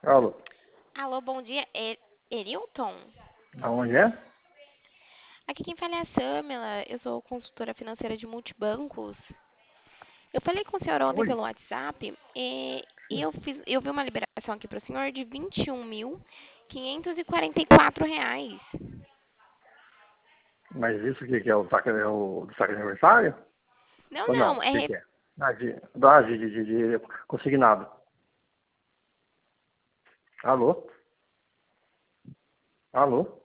Alô, Alô, bom dia. Erilton? aonde é? Aqui quem fala é a Samela. Eu sou consultora financeira de multibancos. Eu falei com o senhor ontem Oi? pelo WhatsApp e eu vi uma liberação aqui para o senhor de R$ 21.544. Mas isso que é o saque, do saque de aniversário? Não, Ou não? não, O que é? De consignado. Alô? Alô?